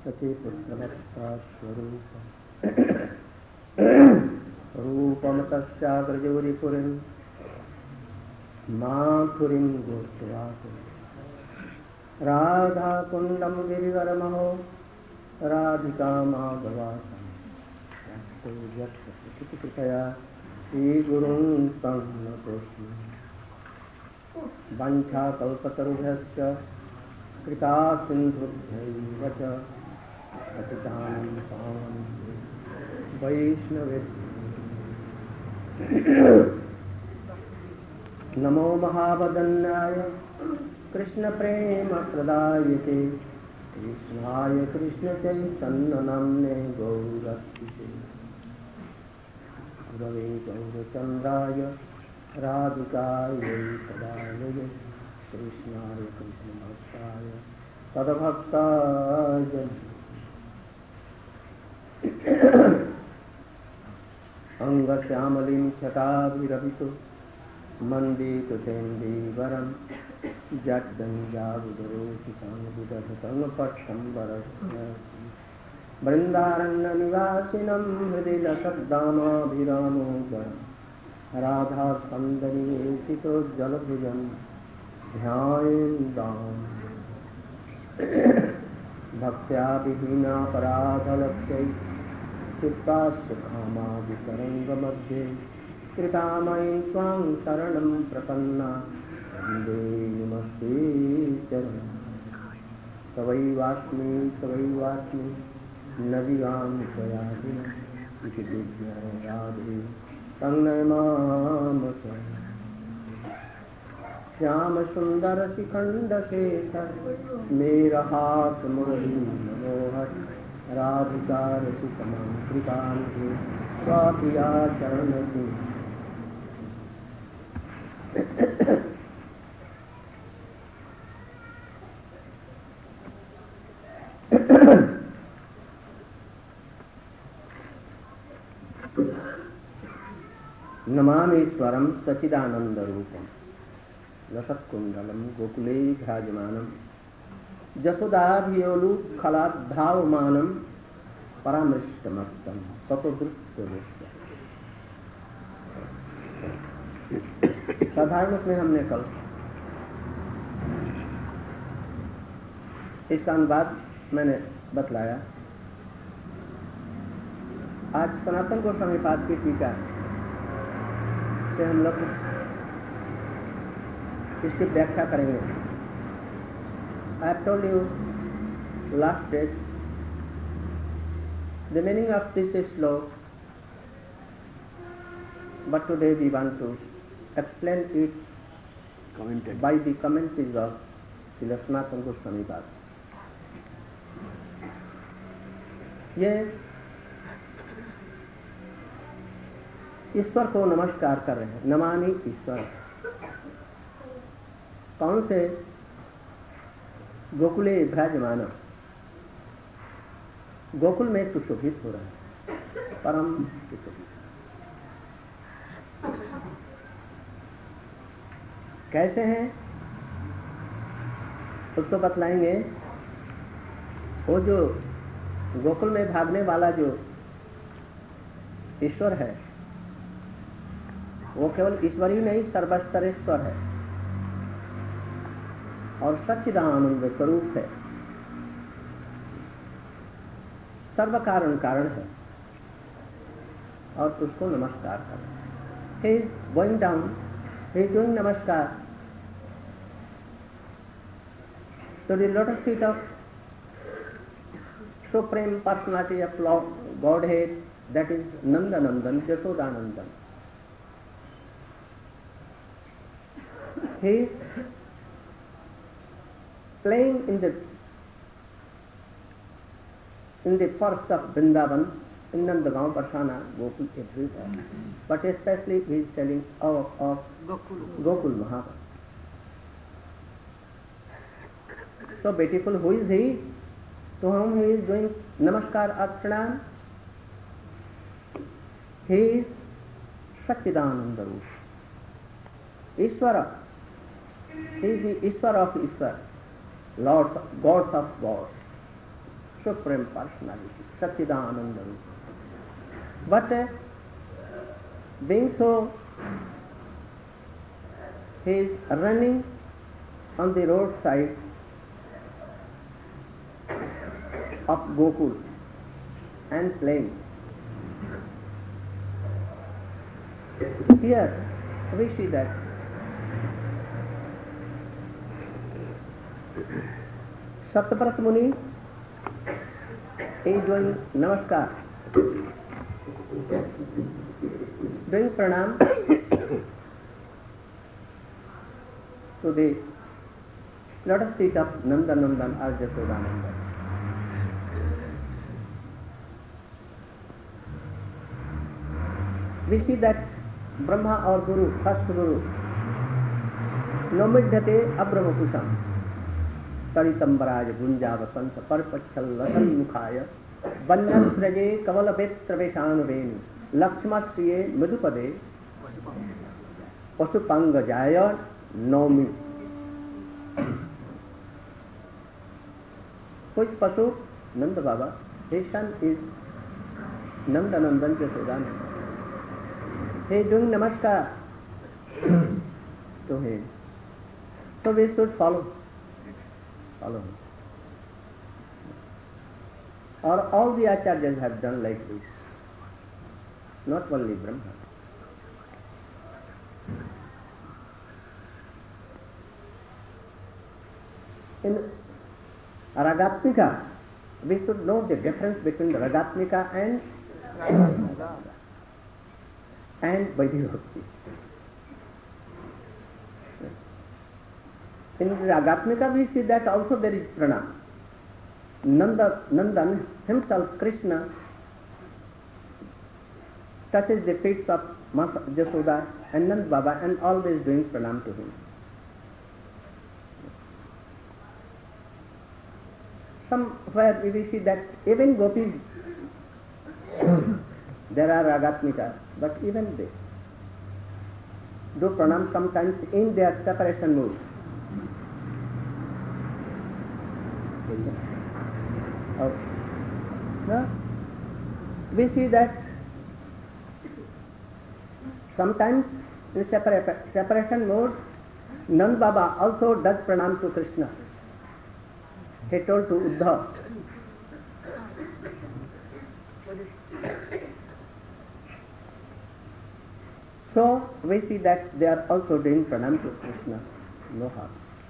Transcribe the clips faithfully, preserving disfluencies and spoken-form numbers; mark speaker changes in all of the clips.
Speaker 1: सचिपुत्रभक्ता स्वरूपम् रूपमतस्याग्रजोरिपुरीं माथुरीं गोष्ठवासं राधाकुण्डं गिरिवरमहो राधिका माधवासं कृपया श्रीगुरुं तं नतोऽस्मि वञ्छाकल्पतरुभ्यश्च कृपा सिन्धुभ्यैव च पतितानां पावनेभ्यो वैष्णवेभ्यो नमो महावदन्याय कृष्णप्रेमप्रदायते कृष्णाय कृष्णचैतन्यनाम्ने गौरक्षिते गुरवे गौरचन्द्राय राधिकायै तदालये कृष्णाय कृष्णभक्ताय तद्भक्ताय अंगश्यामलिं छटाभिरभितो मन्दितो तेन्दीवरं जड्डञ्जाबुधरोषिसंविदधतङ्गपट्टम्बरस्य वृन्दारण्यनिवासिनं हृदि लसद्दामाभिरामोदरं राधास्कन्दनिवेशितो जलभुजं ध्यायेन्दाम् भक्त्या विहीनापराधलक्ष्यै चित्तास्य कामादितरङ्गमध्ये कृतामयीं त्वां शरणं प्रपन्ना वन्दे नमस्ते चरणं तवैवास्मि तवैवास्मि न विगां त्वयादिनम् इति विज्ञायादे तन्नमामक श्यामसुन्दरशिखण्डशेखर स्मेरहासमुरली मनोहर राधिकारसिकमं कृपान्ते स्वापिया चरणसि नमामीश्वरं सच्चिदानन्दरूपम् लसत्कुण्डलं गोकुले भ्राजमानं जशोदाभियोलुखलाद्भावमानं परामृष्टमत्तं सतोदृष्टरूप्य। साधारण में हमने कल इसका अनुवाद मैंने बतलाया। आज सनातन गोस्वामी पाद की टीका से हम लोग इसकी व्याख्या करेंगे। I have told you last day the meaning of this sloka, but today we want to explain it Commented. by the commentaries of Srila Sanatana Goswami Pad. ये ईश्वर को नमस्कार कर रहे हैं। नमामि ईश्वर कौन से? गोकुले भ्राजमान, गोकुल में सुशोभित हो रहा है, परम सुशोभित। कैसे हैं उसको बतलाएंगे। वो जो गोकुल में भागने वाला जो ईश्वर है वो केवल ईश्वर ही नहीं, सर्वश्रेष्ठर है और सच्चिदानंद स्वरूप है, सर्व कारण कारण है और उसको नमस्कार कर। He is going down, he is doing नमस्कार to the lotus feet of Supreme Personality of Lord Godhead, that is Nandanandan, Jashodanandan. He is playing in the in the forests of Vrindavan, in Nandagaon, Parsana, Gokul, everywhere. But especially he is telling of, of Gokul, Gokul Mahaprabhu. So beautiful. Who is he? To whom he is doing namaskar archana? He is Satchidananda Rupa. Ishvara. He is the Ishvara of Ishvara. Lords, gods of gods. Supreme Personality, Satchidananda Rupa. But uh, being so, he is running on the roadside of Gokul and playing. Here we see that Satyabrat Muni is doing namaskar, doing pranam to the lotus feet of Nandanandan or Jasodanandan. We see that Brahma or Guru, first Guru, Nomidhate Abrahmakusam, Taritambaraj Gunjavasansa Parpachal Lasan Mukhaya, Banyan Praje Kavala Petra Veshan Veni, Lakshma Sriye Madhupade, Pasupanga Jaya Nomi. Which Pasu? Nanda Baba. His son is Nandanandan Jasodanandan. He is doing namaskar to him. So we should follow. Follow him. Or all the acharyas have done like this. Not only Brahma. In Ragatmika, we should know the difference between Ragatmika and and Vaidhi Bhakti. In Ragatmika we see that also there is pranam. Nanda, Nandan himself, Krishna, touches the feet of Jasoda and Nand Baba and always doing pranam to him. Somewhere we will see that even gopis, there are Ragatmika, but even they do pranam sometimes in their separation mood. Oh. No? We see that sometimes in separa- separation mode, Nand Baba also does pranam to Krishna. He told to Uddhav. So we see that they are also doing pranam to Krishna. No harm.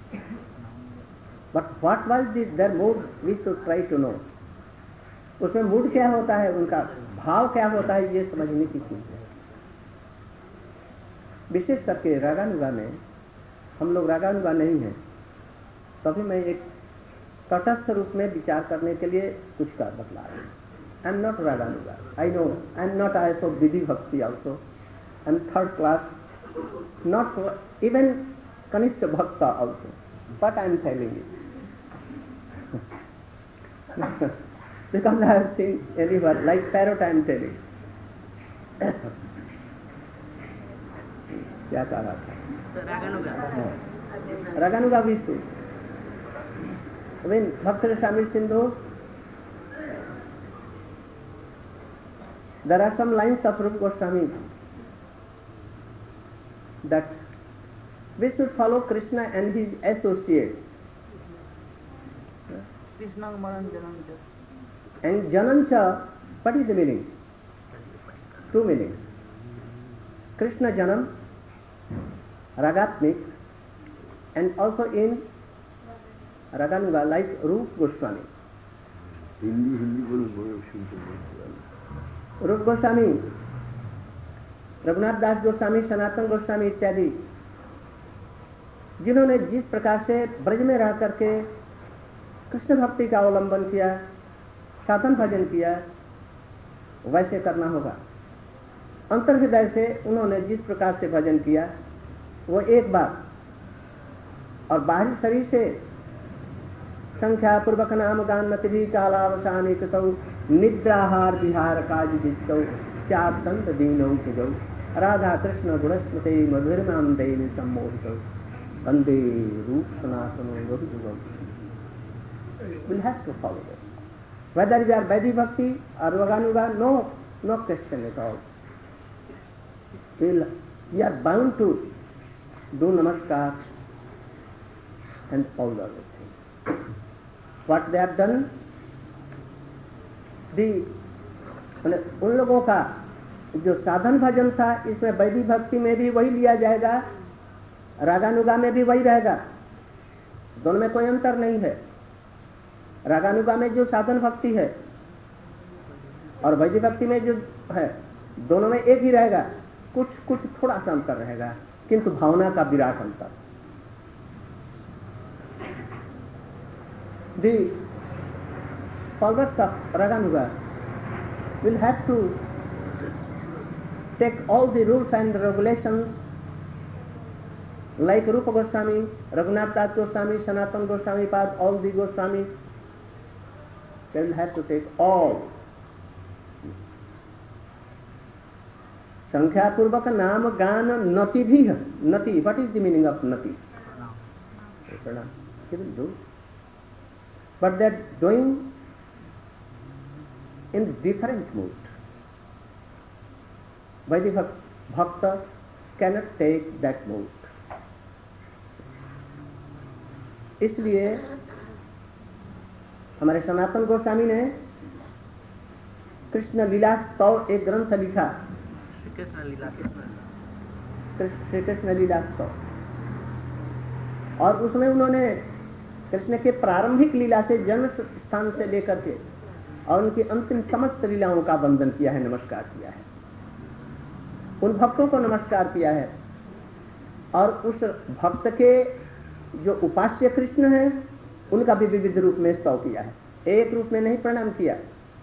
Speaker 1: But what was the, their mood? We should try to know. उसमें mood क्या होता है, उनका भाव क्या होता है, ये समझने की चीज है. विशेष करके रागानुगा में हम लोग रागानुगा नहीं हैं, तभी मैं एक तटस्थ रूप में विचार करने के लिए कुछ का बतला रहा हूँ. I am not raganuga. I know I am not also vidhi bhakti also. I am third class, not even kanishtha bhakta also. But I am telling you because I have seen everywhere, like parrot I am telling. क्या कहा था? रागानुगा. रागानुगा Vishnu. When Bhakti Rasamrita Sindhu, there are some lines of Rupa Goswami that we should follow Krishna and his associates.
Speaker 2: Krishna Maran Janancha.
Speaker 1: And Janancha, what is the meaning? Two meanings. Krishna Janam, Ragatmik, and also in Raganuga, like Rupa Goswami.
Speaker 3: Hindi, Hindi बोलो बोलो सुनते हैं.
Speaker 1: Rupa Goswami, Raghunath दास गोस्वामी, सनातन गोस्वामी इत्यादि, जिन्होंने जिस प्रकार से ब्रज में रह करके कृष्ण भक्ति का अवलंबन किया, साधन भजन किया, वैसे करना होगा. अंतर हृदय से उन्होंने जिस प्रकार से भजन किया वो एक बार, और बाहरी शरीर से संख्या पूर्वक नाम गान मत भी कालावसानी कृतौ निद्राहार विहार काज दिष्टौ चार संत दीनौ तुजौ राधा कृष्ण गुणस्मृते मधुरमां देवी सम्मोहितौ वंदे रूप सनातनो रघुजुगौ. We'll have to follow that. whether we are Vaidhi Bhakti or Raganuga, no, no question at all. We'll, we are bound to do namaskar and all the other things. What they have done, the उन लोगों का जो साधन भजन था, इसमें वैदिक भक्ति में भी वही लिया जाएगा, रागानुगा में भी वही रहेगा, दोनों में कोई अंतर नहीं है। रागानुगा में जो साधन भक्ति है और वैदिक भक्ति में जो है, दोनों में एक ही रहेगा, कुछ कुछ थोड़ा सा अंतर रहेगा, किंतु भावना का विराट अंतर। The followers of Raganuga will have to take all the rules and regulations like Rupa Goswami, Raghunath Das Goswami, Sanatana Goswami Pad, all the Goswami, they will have to take all. संख्या पूर्वक नाम गान नति भी है। नति, what is the meaning of nati? Pranam. They will do, but they are doing in different mood. Vaidhi Bhakta cannot take that mood. इसलिए हमारे सनातन गोस्वामी ने कृष्ण लीला स्तव एक ग्रंथ लिखा,
Speaker 2: कृष्ण लीला
Speaker 1: श्री कृष्ण लीला स्तव, और उसमें उन्होंने कृष्ण के प्रारंभिक लीला से जन्म स्थान से लेकर के और उनकी अंतिम समस्त लीलाओं का वंदन किया है, नमस्कार किया है, उन भक्तों को नमस्कार किया है, और उस भक्त के जो उपास्य कृष्ण है उनका भी विविध रूप में स्तव किया है, एक रूप में नहीं प्रणाम किया।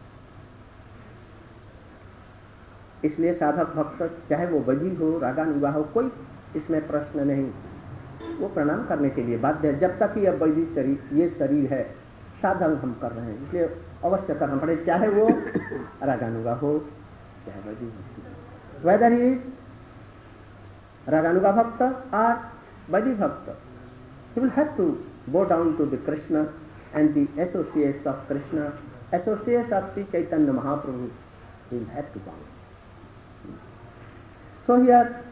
Speaker 1: इसलिए साधक भक्त चाहे वो वैदिक हो, रागानुगा हो, कोई इसमें प्रश्न नहीं, वो प्रणाम करने के लिए बाध्य है। जब तक यह वैदिक शरीर, ये शरीर है, साधन हम कर रहे हैं, इसलिए अवश्य करना पड़े, चाहे वो रागानुगा हो चाहे वैदिक भक्त। वेदर इज रागानुगा भक्त और वैदिक भक्त, he will have to bow down to the Krishna and the associates of Krishna, associates of Sri Chaitanya Mahaprabhu, he will have to bow. So here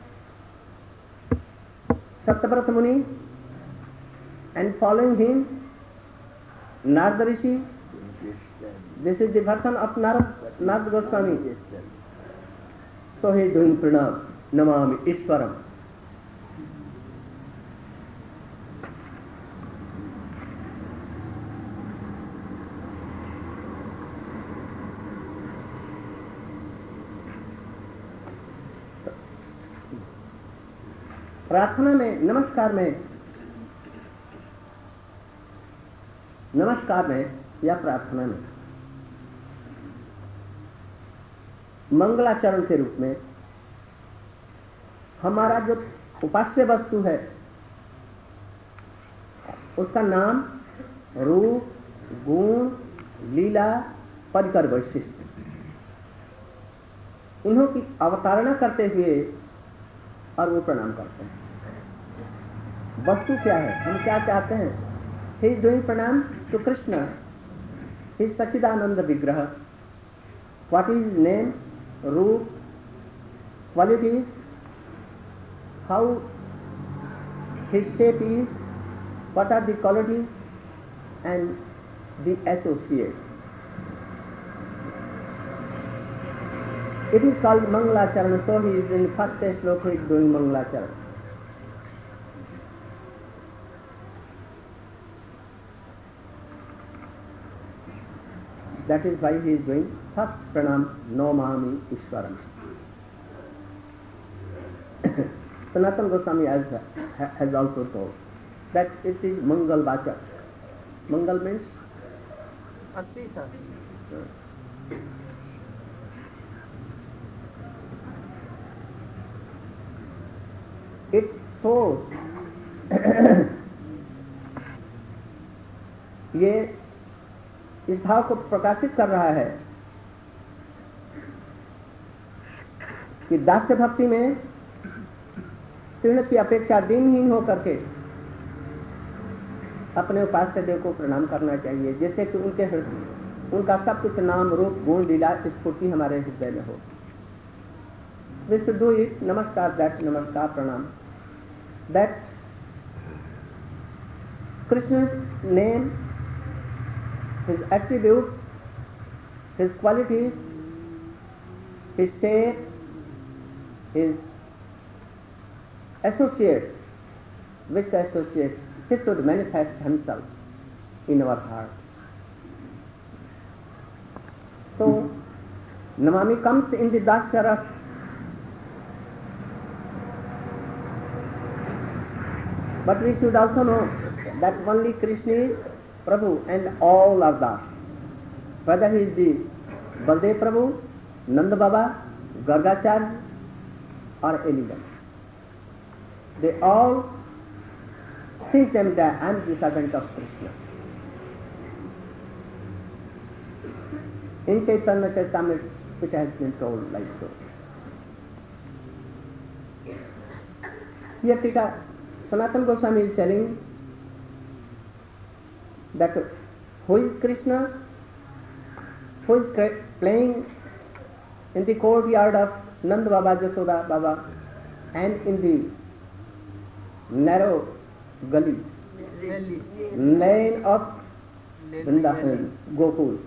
Speaker 1: Satyavrata Muni and following him Narada Rishi, this is the version of Narada, Narada Goswami. So he is doing pranam, namami Ishwaram. प्रार्थना में, नमस्कार में, नमस्कार में या प्रार्थना में मंगलाचरण के रूप में हमारा जो उपास्य वस्तु है उसका नाम, रूप, गुण, लीला, परिकर, वैशिष्ट, इन्हों की अवतारणा करते हुए और वो प्रणाम करते हैं। वस्तु क्या है, हम क्या चाहते हैं? He is doing pranam to Krishna, he Sachchidananda vigraha. What is name, rupa, qualities, how his shape is, what are the qualities and the associates. It is called Mangalacharan, so he is in the first sloka, he is doing Mangalacharan. That is why he is doing first pranam, Namami Ishwaram. Sanatana Goswami has, has also told that it is Mangal Vachak. Mangal means
Speaker 2: auspicious.
Speaker 1: It shows ये इस भाव को प्रकाशित कर रहा है कि दास्य भक्ति में तीर्ण की अपेक्षा दीनहीन होकर के अपने उपास्य देव को प्रणाम करना चाहिए, जैसे कि उनके उनका सब कुछ नाम रूप गुण लीला स्फूर्ति हमारे हृदय में हो। We should do it, namaskar that, namaskar pranam, that Krishna's name, his attributes, his qualities, his shape, his associates, with the associates, he should manifest himself in our heart. So, Namami comes in the Dasya Rasa. But we should also know that only Krishna is Prabhu and all are Das. Whether he is the Baldev Prabhu, Nanda Baba, Gargacharya or anyone. They all think them that I am the servant of Krishna. In Chaitanya Charitamrita it has been told like so. Here Tika Sanatana Goswami is telling that who is Krishna, who is playing in the courtyard of Nanda Baba, Jasoda Baba, and in the narrow gully, lane of Vrindavan, Gokul.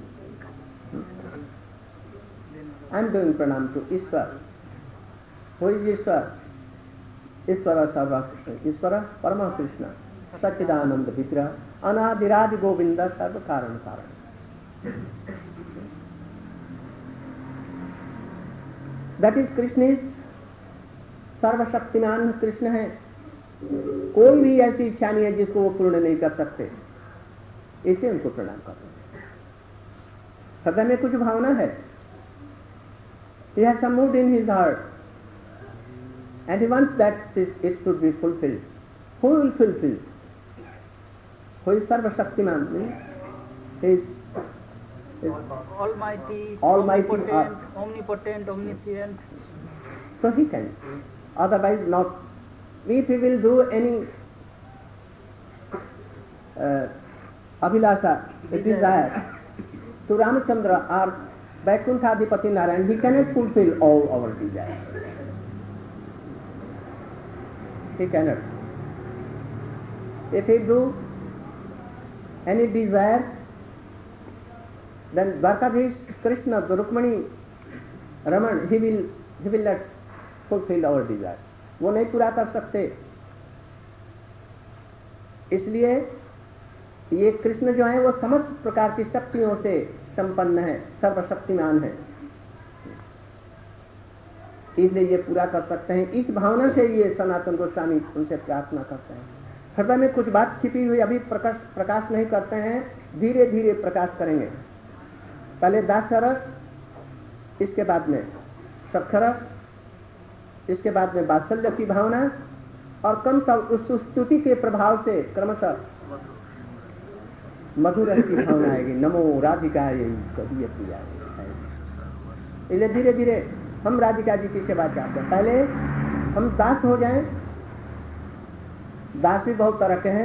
Speaker 1: I am doing pranam to Ishwar. Who is Ishwar? Ishvara Sarva Ishvara Parama Krishna Sachidananda Vigraha Anadiradi Govinda Sarva Karan Karan. That is Krishna is सर्व शक्तिमान कृष्ण है। कोई भी ऐसी इच्छा नहीं है जिसको वो पूर्ण नहीं कर सकते, इसे उनको प्रणाम करते हैं। हृदय में कुछ भावना है, he has some mood in his heart and he wants that it should be fulfilled. Who will fulfill? Who is Sarva Shaktiman? He is, is
Speaker 2: Almighty,
Speaker 1: Almighty,
Speaker 2: omnipotent,
Speaker 1: uh,
Speaker 2: omnipotent, omniscient.
Speaker 1: So he can. Otherwise not. If he will do any uh, abhilasha, a desire to Ramachandra or Vaikuntha Narayan, he cannot fulfill all our desires. He cannot. If he do any desire, then Dwarkadhish Krishna, Rukmani, Raman, he will he will not fulfill our desire. वो नहीं पूरा कर सकते। इसलिए ये कृष्ण जो है वो समस्त प्रकार की शक्तियों से संपन्न है, सर्वशक्तिमान है, इसलिए ये पूरा कर सकते हैं। इस भावना से ये सनातन गोस्वामी उनसे प्रार्थना करते हैं। हृदय में कुछ बात छिपी हुई अभी प्रकाश प्रकाश नहीं करते हैं, धीरे धीरे प्रकाश करेंगे। पहले दास्य रस, इसके बाद में सख्यरस, इसके बाद में वात्सल्य की भावना, और कम तक उस स्तुति के प्रभाव से क्रमशः मधुर रस की भावना आएगी। नमो राधिकायै कवियत्याय। इसलिए धीरे धीरे हम राधिका जी की सेवा चाहते हैं। पहले हम दास हो जाएं। दास भी बहुत तरह के हैं,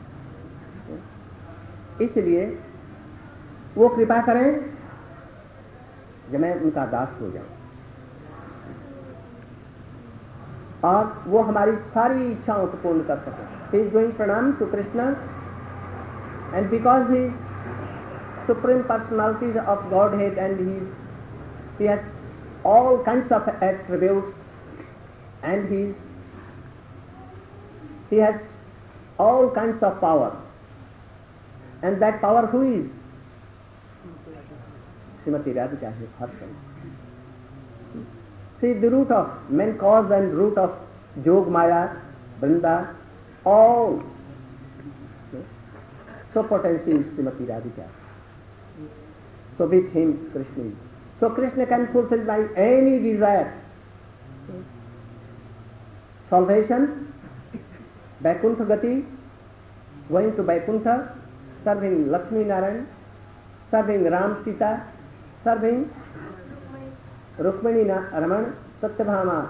Speaker 1: इसलिए वो कृपा करें जब मैं उनका दास हो जाऊं और वो हमारी सारी इच्छाओं को पूर्ण कर सके। He is doing pranam to Krishna, and because he is supreme personality of Godhead and he is, he has all kinds of attributes, and he is, he has all kinds of power, and that power who is? Srimati Radhika herself. See, the root of main cause and root of Jog Maya, Vrinda, all so potency is Srimati Radhika. So with him Krishna is. So Krishna can fulfill by any desire. Salvation, Vaikuntha Gati, going to Vaikuntha, serving Lakshmi Narayan, serving Ram Sita, serving Rukmani Raman, Satyabhama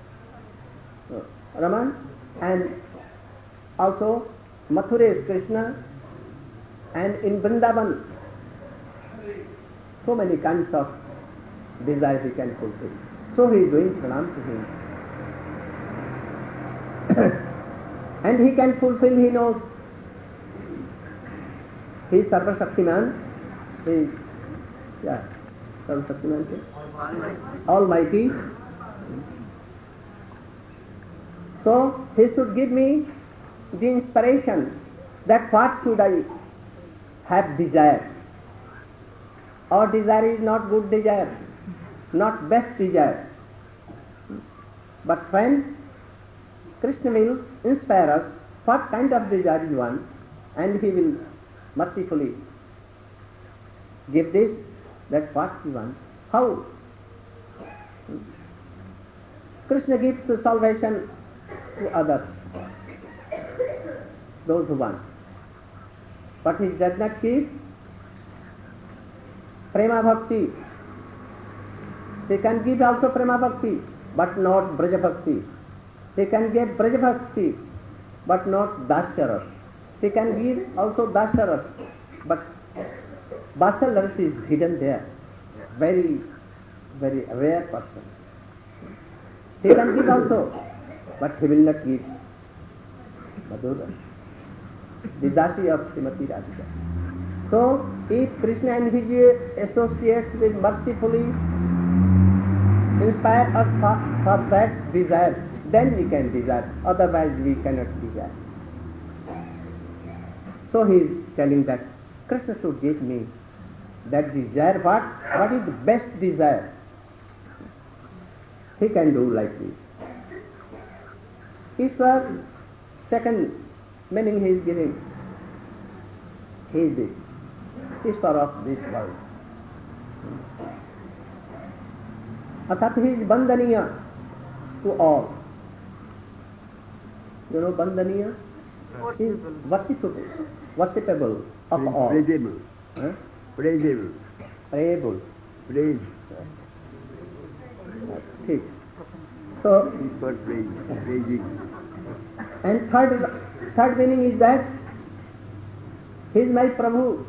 Speaker 1: Raman, and also Mathura is Krishna, and in Vrindavan so many kinds of desires he can fulfill. So he is doing pranam to him. And he can fulfill, he knows. He is Sarva Shaktiman. He is, yeah, Sarva Shaktiman. Almighty. Almighty. So he should give me the inspiration that what should I have desire. Our desire is not good desire, not best desire. But when Krishna will inspire us what kind of desire you want, and he will mercifully give this, that what you want. How? Krishna gives the salvation to others, those who want. But he does not give prema bhakti. He can give also prema bhakti, but not braja bhakti. He can give braja bhakti, but not dasya ras. He can give also dasya ras, but dasya ras is hidden there. Very, very rare person. He can give also, but he will not give madhur ras, the dasi of Srimati Radhika. So, if Krishna and his associates will mercifully inspire us for, for that desire, then we can desire, otherwise we cannot desire. So he is telling that Krishna should give me that desire. What? What is the best desire? He can do like this. Ishwar, second meaning he is giving, he is the Ishwar of this world. Arthat he is bandaniya to all. You know bandaniya? He is worshipable, worshipable of all.
Speaker 3: Praisable.
Speaker 1: Huh?
Speaker 3: Praisable.
Speaker 1: Prayable.
Speaker 3: Praise.
Speaker 1: ठीक. So,
Speaker 3: For praise. Praising.
Speaker 1: and third, third meaning is that he is my Prabhu.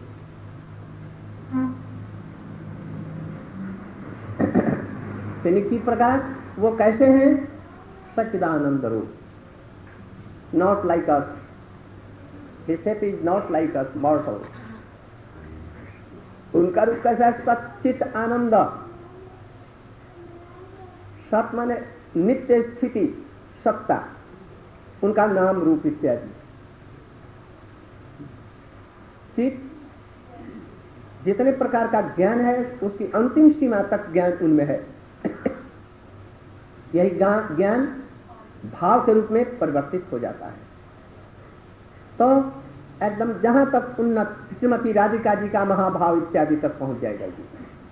Speaker 1: किस प्रकार वो कैसे हैं? सच्चिदानंद रूप. Not like us. His shape is not like us, mortal. उनका रूप कैसा है? सच्चित आनंद. सत माने नित्य स्थिति, सत्ता, उनका नाम रूप इत्यादि. चित जितने प्रकार का ज्ञान है उसकी अंतिम सीमा तक ज्ञान उनमें है. यही ज्ञान भाव के रूप में परिवर्तित हो जाता है. तो एकदम जहां तक उन्नत श्रीमती राधिका जी का महाभाव इत्यादि तक पहुंच जाएगा जी.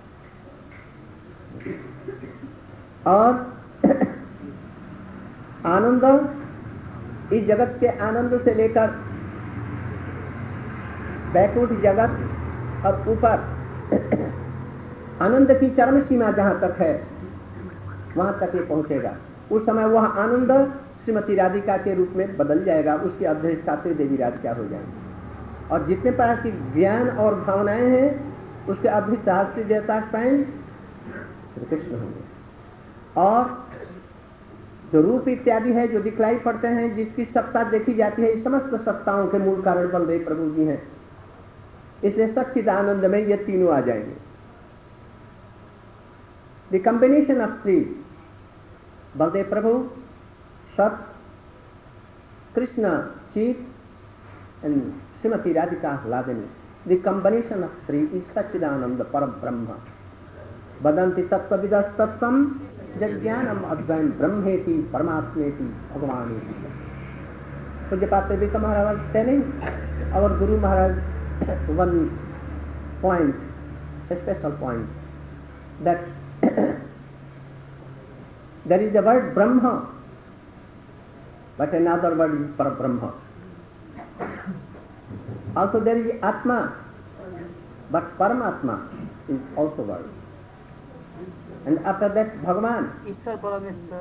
Speaker 1: और आनंद इस जगत के आनंद से लेकर वैकुंठ जगत और ऊपर आनंद की चरम सीमा जहां तक है वहां तक ये पहुंचेगा. उस समय वह आनंद श्रीमती राधिका के रूप में बदल जाएगा. उसके अधिष्ठात्री देवी राधिका हो जाएंगे. और जितने प्रकार की ज्ञान और भावनाएं हैं उसके अधिष्ठात्री देवता स्वयं श्री कृष्ण होंगे. और जो रूप इत्यादि है जो दिखलाई पड़ते हैं, जिसकी सत्ता देखी जाती है, इस समस्त सत्ताओं के मूल कारण बलदेव प्रभु जी हैं. इसलिए सच्चिदानंद में ये तीनों आ जाएंगे. The combination of three, Baldev Prabhu, sat, Krishna, chit, and Shrimati Radhika hladini. The combination of three is Sachchidananda param Brahma. वदन्ति तत्त्वविदस्तत्त्वं जज्ञानम अद्वयं ब्रह्मेति परमात्मेति भगवानेति. Pujyapad Vivek Maharaj telling our Guru Maharaj one point, a special point, that there is a word Brahma, but another word is Parabrahma. Also there is Atma, but Paramatma is also word. And after that Bhagavan.
Speaker 2: Ishwar Parameshwar.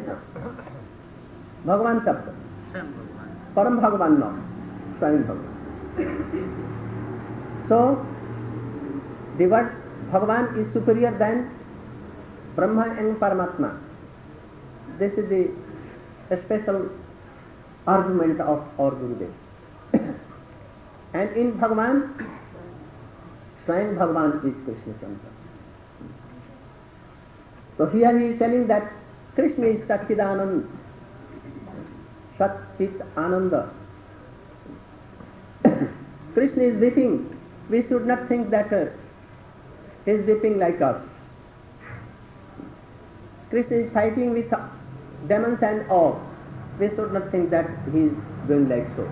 Speaker 1: Bhagavan शब्द. परम भगवान न, स्वयं भगवान. So the words Bhagavan is superior than Brahma and Paramatma. This is the special argument of our Gurudev. And in Bhagavan, Swayam Bhagavan is Krishna Chandra. So here he is telling that Krishna is Satchidanand, Sat Chit Ananda. Krishna is weeping. We should not think that uh, he is weeping like us. Krishna is fighting with demons and all. We should not think that he is doing like so.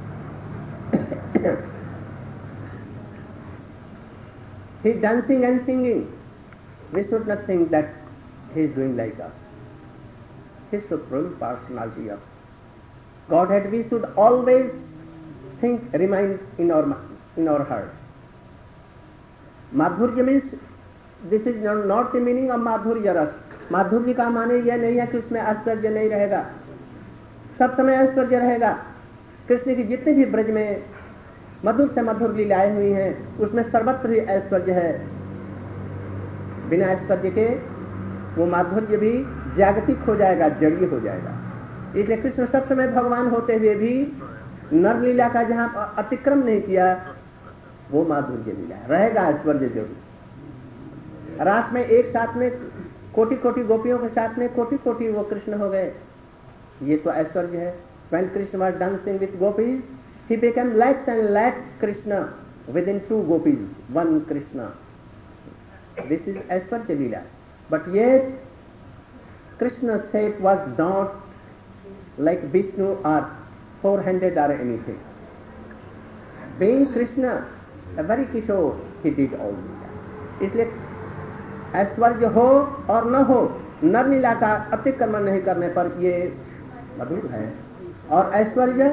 Speaker 1: He is dancing and singing. We should not think that he is doing like us. His supreme personality of Godhead we should always think, remind in our in our heart. माधुर्य means this is not the meaning of माधुर्य रस. माधुर्य का माने यह नहीं है कि उसमें ऐश्वर्य नहीं रहेगा, सब समय ऐश्वर्य रहेगा. कृष्ण की जितने भी ब्रज में मधुर से मधुर लीलाएं हुई हैं उसमें सर्वत्र ही ऐश्वर्य है. बिना ऐश्वर्य के वो माधुर्य भी जागतिक हो जाएगा, जड़ीय हो जाएगा. इसलिए कृष्ण सब समय भगवान होते हुए भी नर लीला का जहां अतिक्रम नहीं किया वो माधुर्य लीला रहेगा. ऐश्वर्य जरूर. रास में एक साथ में कोटि कोटि गोपियों के साथ में कोटि कोटि वो कृष्ण हो गए, ये तो ऐश्वर्य है. When Krishna was dancing with gopis, he became lakhs and lakhs Krishna within two gopis, one Krishna. This is Aishwarya Leela. But yet Krishna's shape was not like Vishnu or four-handed or anything. Being Krishna, a very Kishore, he did all this. इसलिए ऐश्वर्य हो और न हो, नर लीला का अतिक्रमण नहीं करने पर ये मधुर है. और ऐश्वर्य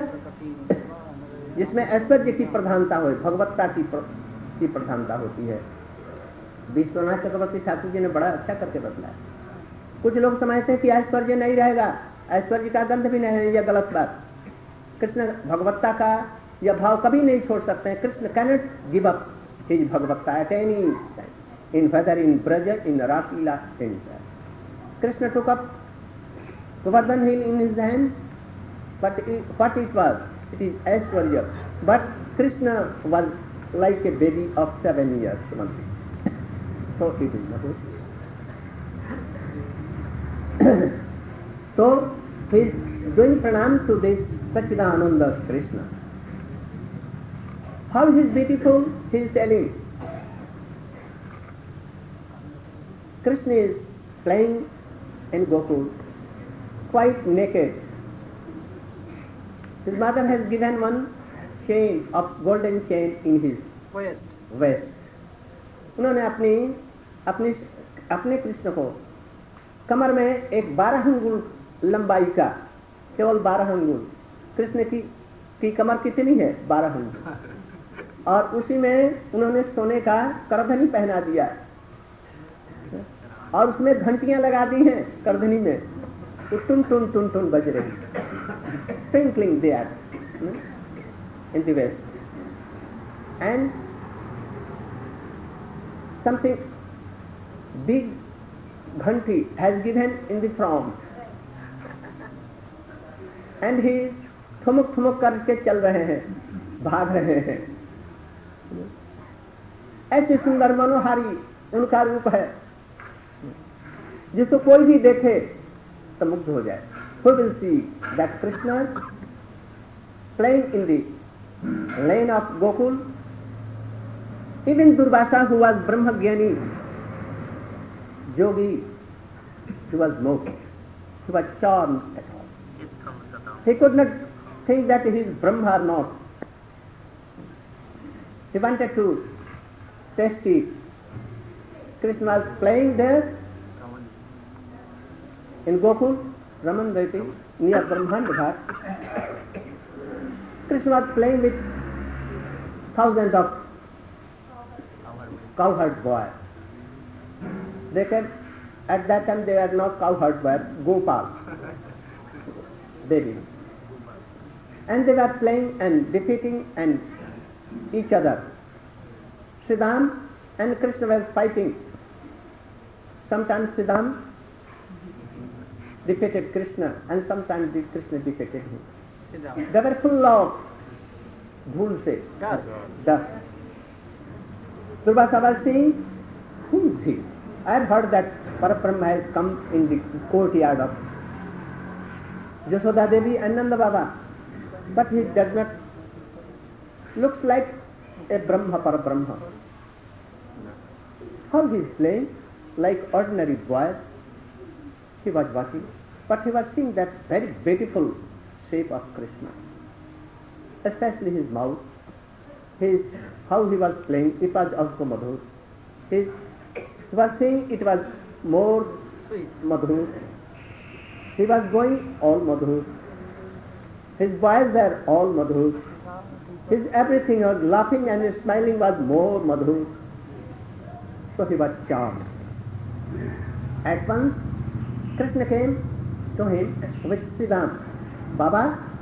Speaker 1: जिसमें ऐश्वर्य की प्रधानता हो, भगवत्ता की प्र, की प्रधानता होती है. विश्वनाथ चक्रवर्ती ठाकुर जी ने बड़ा अच्छा करके बतलाया. कुछ लोग समझते हैं कि ऐश्वर्य नहीं रहेगा, ऐश्वर्य का गंध भी नहीं है, यह गलत बात. कृष्ण भगवत्ता का यह भाव कभी नहीं छोड़ सकते हैं. Krishna cannot give up his bhagavatta at any time, in whether in Braj, in raslila, anywhere. Krishna took up Govardhan hill in his hand, but it, what it was, it is Aishwarya. But Krishna was like a baby of seven years only. So it is not. So he is doing pranam to this Satchidananda Krishna. How he is beautiful, he is telling. Krishna is playing in Gokul, quite naked. His mother has given one chain of golden chain in his
Speaker 2: Waist.
Speaker 1: waist. उन्होंने अपनी अपनी अपने कृष्ण को कमर में एक बारह अंगुल लंबाई का, केवल बारह अंगुल. कृष्ण की की कमर कितनी है? बारह अंगुल. और उसी में उन्होंने सोने का करधनी पहना दिया और उसमें घंटियां लगा दी हैं करधनी में. टुन टुन टुन टुन बज रही, twinkling there in the west, and something big ghanti has given in the front, and he is ठुमक ठुमक करके चल रहे हैं, भाग रहे हैं. ऐसे सुंदर मनोहारी उनका रूप है जिसको कोई भी देखे तो मुग्ध हो जाए. Who will see that Krishna playing in the lane of Gokul? Even Durvasa, who was Brahmagyani, yogi, he was moved, he was charmed at all. He could not think that he is Brahma or not. He wanted to test it. Krishna was playing there in Gokul, Raman Daipi, near Brahmand Ghat. Krishna was playing with thousands of cowherd boys. They came, at that time they were not cowherd boys, Gopal, babies. And they were playing and defeating and each other. Sridham and Krishna was fighting. Sometimes Siddham defeated Krishna and sometimes Krishna defeated him.
Speaker 2: Siddham.
Speaker 1: They were full of dhul se,
Speaker 2: Dust.
Speaker 1: dust. Durvasa was saying, who is he? I have heard that Parabrahma has come in the courtyard of Yashoda Devi and Nanda Baba, but he does not looks like a Brahma Parabrahma. How he is playing? Like ordinary boy, he was watching, but he was seeing that very beautiful shape of Krishna, especially his mouth, his how he was playing. It was also madhur. His, he was saying it was more
Speaker 2: Sweet.
Speaker 1: madhur. He was going all madhur. His boys were all madhur. His everything was laughing and his smiling was more madhur. So he was charmed. At once, Krishna came to him with Siddham. Baba,